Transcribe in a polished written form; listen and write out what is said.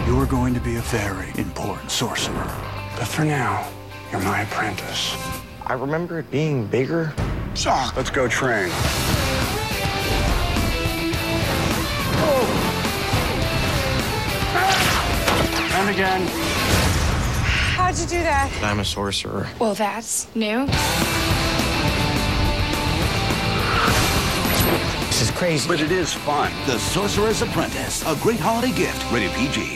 You're going to be a very important sorcerer. But for now, you're my apprentice. I remember it being bigger. Sorry. Let's go train. And again. How'd you do that? I'm a sorcerer. Well, that's new. This is crazy. But it is fun. The Sorcerer's Apprentice, a great holiday gift. Rated PG.